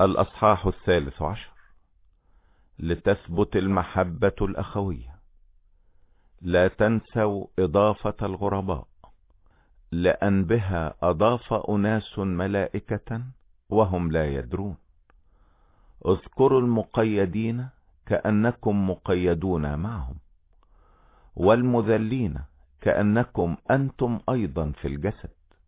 الأصحاح 13. لتثبت المحبة الأخوية. لا تنسوا إضافة الغرباء، لأن بها أضاف أناس ملائكة وهم لا يدرون. اذكروا المقيدين كأنكم مقيدون معهم، والمذلين كأنكم أنتم أيضا في الجسد.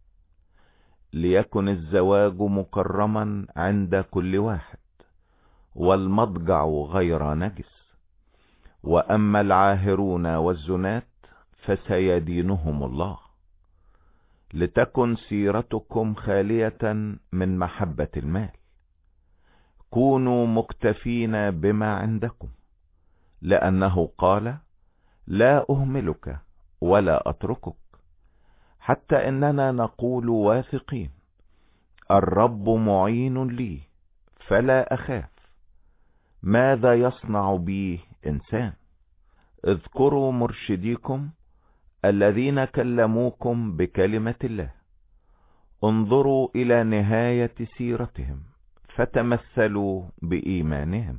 ليكن الزواج مكرما عند كل واحد، والمضجع غير نجس. وأما العاهرون والزنات فسيدينهم الله. لتكن سيرتكم خالية من محبة المال. كونوا مكتفين بما عندكم، لأنه قال: لا أهملك ولا أتركك. حتى إننا نقول واثقين: الرب معين لي فلا أخاف. ماذا يصنع بي إنسان؟ اذكروا مرشديكم الذين كلموكم بكلمة الله. انظروا إلى نهاية سيرتهم فتمثلوا بإيمانهم.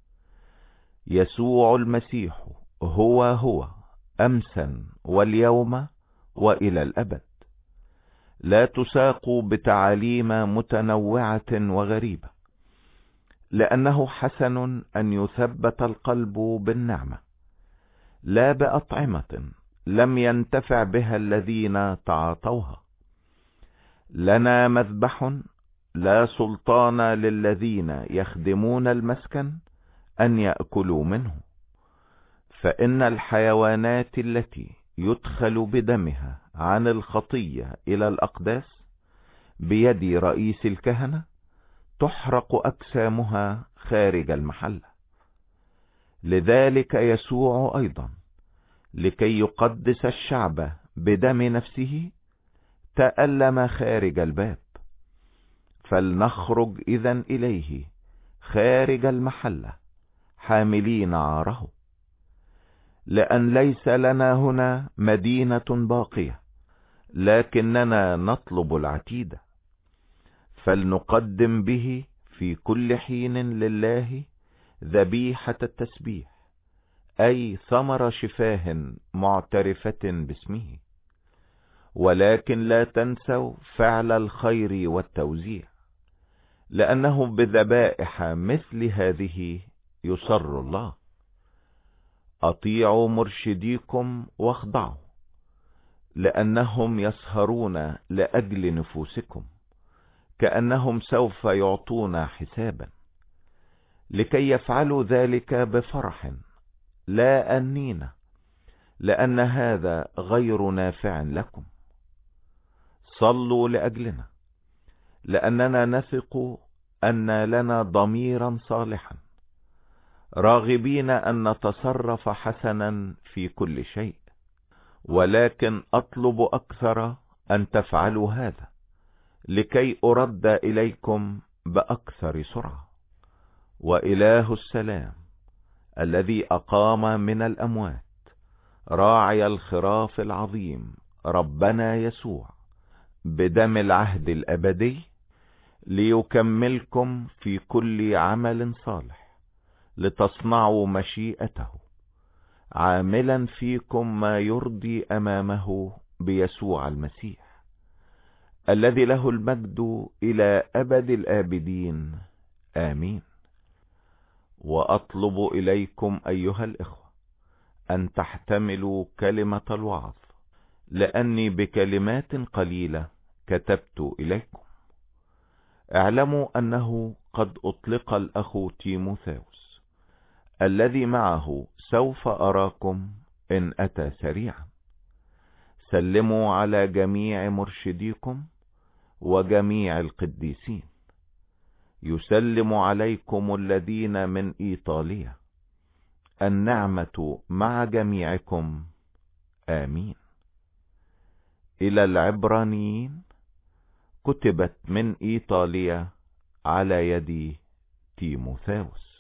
يسوع المسيح هو أمسا واليوم وإلى الأبد. لا تساقوا بتعاليم متنوعة وغريبة، لأنه حسن أن يثبت القلب بالنعمة، لا بأطعمة لم ينتفع بها الذين تعاطوها. لنا مذبح لا سلطان للذين يخدمون المسكن أن يأكلوا منه. فإن الحيوانات التي يدخل بدمها عن الخطية إلى الأقداس بيد رئيس الكهنة تحرق أجسامها خارج المحل. لذلك يسوع أيضا لكي يقدس الشعب بدم نفسه تألم خارج الباب. فلنخرج إذن إليه خارج المحل حاملين عاره. لأن ليس لنا هنا مدينة باقية، لكننا نطلب العتيد. فلنقدم به في كل حين لله ذبيحة التسبيح، أي ثمر شفاه معترفة باسمه. ولكن لا تنسوا فعل الخير والتوزيع، لأنه بذبائح مثل هذه يسر الله. أطيعوا مرشديكم واخضعوا، لأنهم يسهرون لأجل نفوسكم، كأنهم سوف يعطون حسابا، لكي يفعلوا ذلك بفرح لا أنين، لأن هذا غير نافع لكم. صلوا لأجلنا، لأننا نثق أن لنا ضميرا صالحا، راغبين أن نتصرف حسنا في كل شيء. ولكن أطلب أكثر أن تفعلوا هذا، لكي أرد إليكم بأكثر سرعة. وإله السلام الذي أقام من الأموات راعي الخراف العظيم ربنا يسوع بدم العهد الأبدي، ليكملكم في كل عمل صالح، لتصنعوا مشيئته، عاملا فيكم ما يرضي أمامه بيسوع المسيح، الذي له المجد إلى أبد الآبدين. آمين. وأطلب إليكم أيها الإخوة أن تحتملوا كلمة الوعظ، لأني بكلمات قليلة كتبت إليكم. اعلموا أنه قد أطلق الأخ تيموثاوس، الذي معه سوف أراكم إن أتى سريعا. سلموا على جميع مرشديكم وجميع القديسين. يسلم عليكم الذين من إيطاليا. النعمة مع جميعكم. آمين. إلى العبرانيين، كتبت من إيطاليا على يد تيموثاوس.